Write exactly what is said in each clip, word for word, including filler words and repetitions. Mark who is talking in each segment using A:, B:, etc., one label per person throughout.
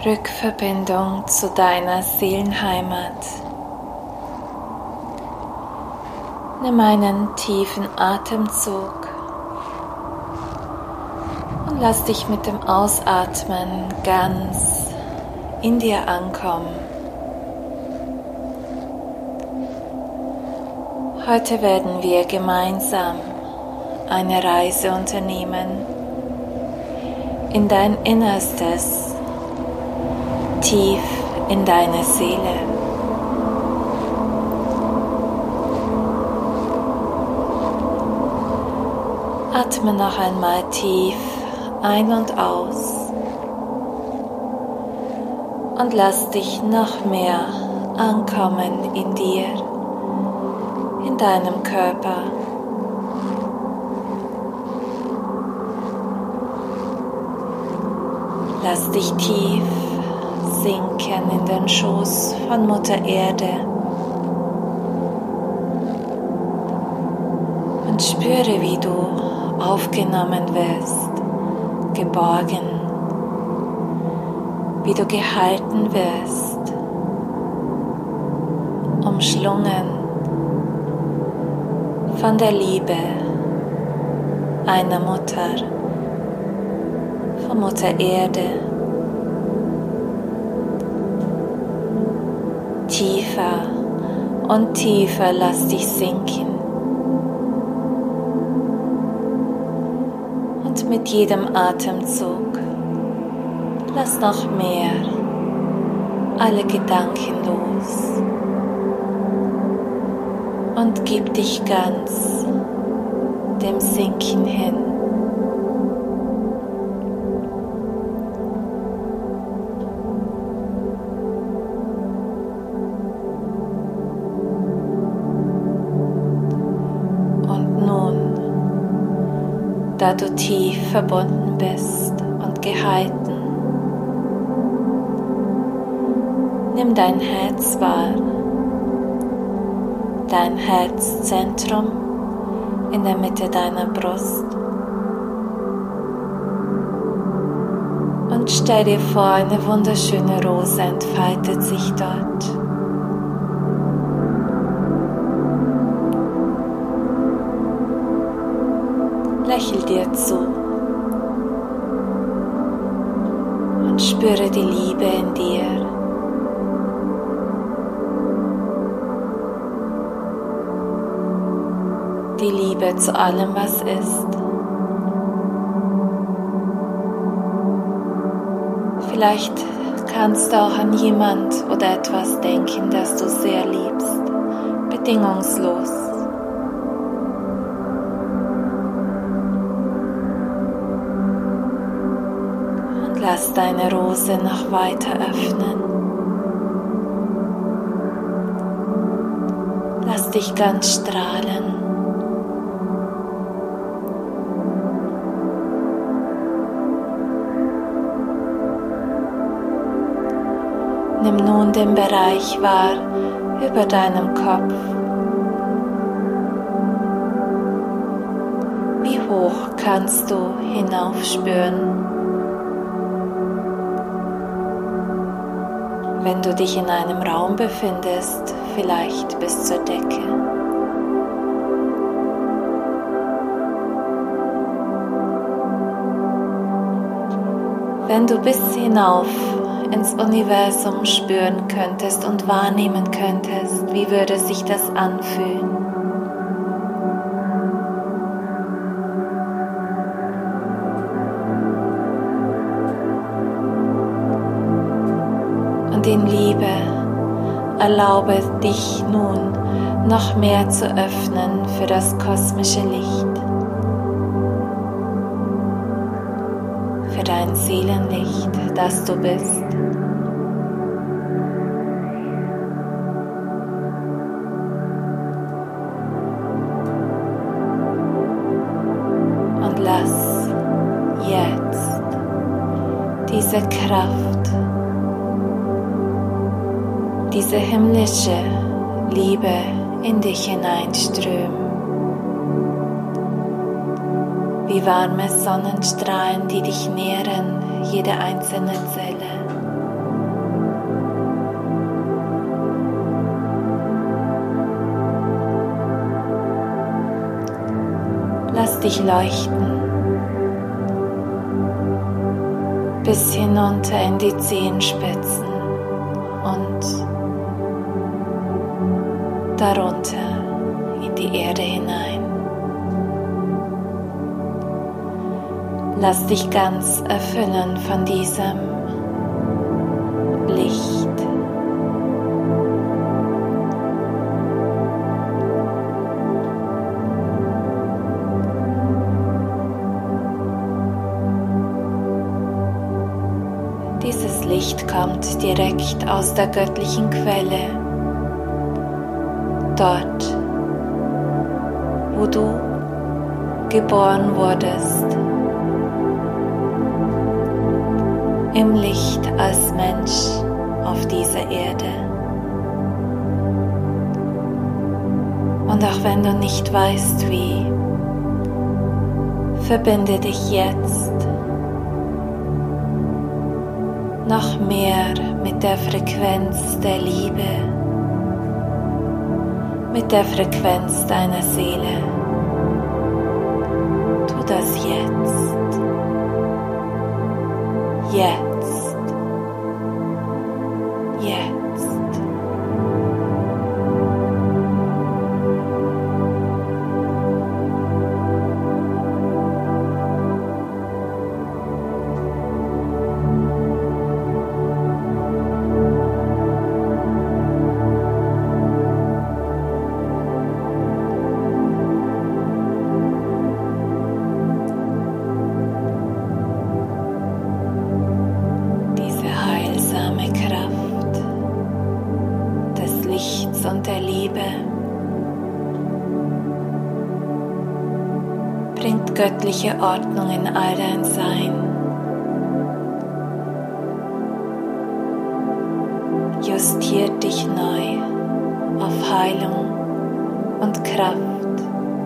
A: Rückverbindung zu deiner Seelenheimat. Nimm einen tiefen Atemzug und lass dich mit dem Ausatmen ganz in dir ankommen. Heute werden wir gemeinsam eine Reise unternehmen in dein Innerstes, tief in deine Seele. Atme noch einmal tief ein und aus und lass dich noch mehr ankommen in dir, in deinem Körper. Lass dich tief sinken in den Schoß von Mutter Erde und spüre, wie du aufgenommen wirst, geborgen, wie du gehalten wirst, umschlungen von der Liebe einer Mutter, von Mutter Erde. Tiefer und tiefer lass dich sinken. Und mit jedem Atemzug lass noch mehr alle Gedanken los und gib dich ganz dem Sinken hin. Da du tief verbunden bist und gehalten, nimm dein Herz wahr, dein Herzzentrum in der Mitte deiner Brust und stell dir vor, eine wunderschöne Rose entfaltet sich dort. Lächel dir zu und spüre die Liebe in dir. Die Liebe zu allem, was ist. Vielleicht kannst du auch an jemand oder etwas denken, das du sehr liebst, bedingungslos. Lass deine Rose noch weiter öffnen. Lass dich ganz strahlen. Nimm nun den Bereich wahr über deinem Kopf. Wie hoch kannst du hinaufspüren? Wenn du dich in einem Raum befindest, vielleicht bis zur Decke. Wenn du bis hinauf ins Universum spüren könntest und wahrnehmen könntest, wie würde sich das anfühlen? Und in Liebe erlaube dich nun noch mehr zu öffnen für das kosmische Licht, für dein Seelenlicht, das du bist. Und lass jetzt diese Kraft, diese himmlische Liebe in dich hineinströmen, wie warme Sonnenstrahlen, die dich nähren, jede einzelne Zelle. dich leuchten bis hinunter in die Zehenspitzen und darunter in die Erde hinein. Lass dich ganz erfüllen von diesem Licht. Dieses Licht kommt direkt aus der göttlichen Quelle, dort, wo du geboren wurdest, im Licht als Mensch auf dieser Erde. Und auch wenn du nicht weißt wie, verbinde dich jetzt noch mehr mit der Frequenz der Liebe, mit der Frequenz deiner Seele. Tu das jetzt. Jetzt. Jetzt. Und der Liebe bringt göttliche Ordnung in all dein Sein. Justiert dich neu auf Heilung und Kraft.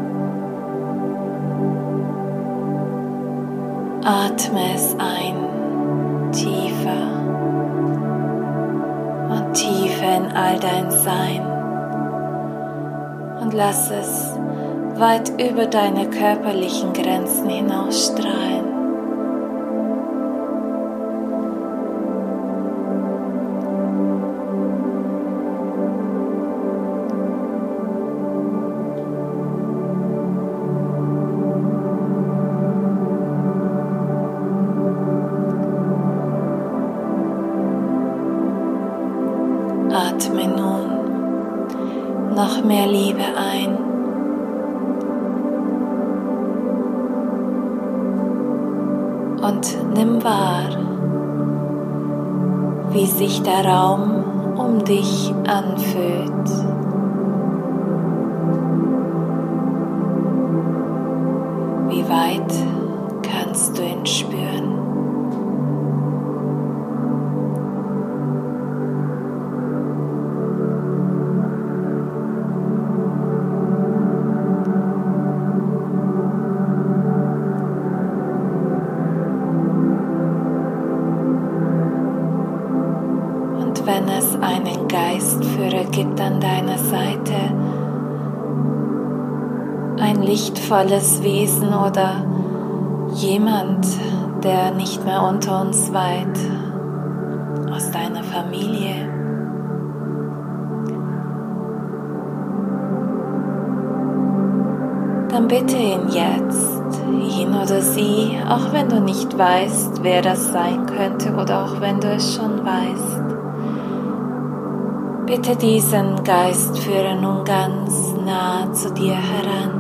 A: Atme es ein, tiefer und tiefer in all dein Sein und lass es weit über deine körperlichen Grenzen hinausstrahlen. Atme nun noch mehr Liebe ein und nimm wahr, wie sich der Raum um dich anfühlt. Wie weit kannst du ihn spüren? Wenn es einen Geistführer gibt an deiner Seite, ein lichtvolles Wesen oder jemand, der nicht mehr unter uns weilt, aus deiner Familie, dann bitte ihn jetzt, ihn oder sie, auch wenn du nicht weißt, wer das sein könnte oder auch wenn du es schon weißt. Bitte diesen Geistführer nun ganz nah zu dir heran.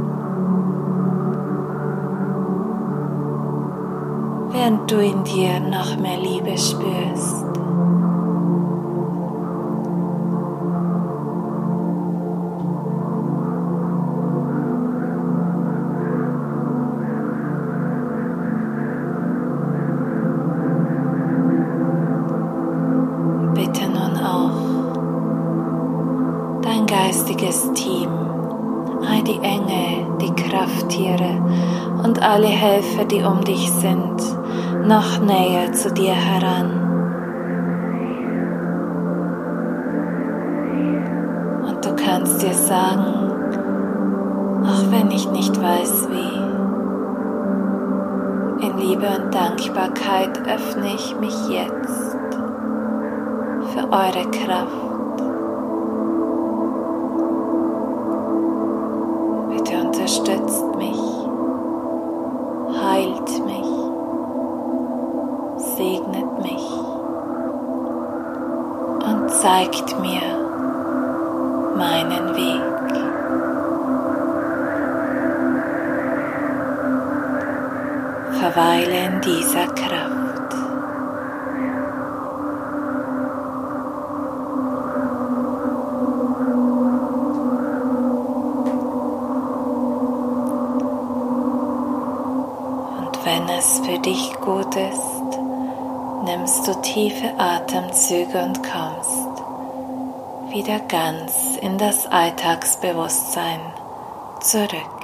A: Während du in dir noch mehr Liebe spürst. Geistiges Team, all die Engel, die Krafttiere und alle Helfer, die um dich sind, noch näher zu dir heran. Und du kannst dir sagen, auch wenn ich nicht weiß wie. In Liebe und Dankbarkeit öffne ich mich jetzt für eure Kraft. Bitte unterstützt mich, heilt mich, segnet mich und zeigt mir meinen Weg. Verweile in dieser Kraft. Und wenn es für dich gut ist, nimmst du tiefe Atemzüge und kommst wieder ganz in das Alltagsbewusstsein zurück.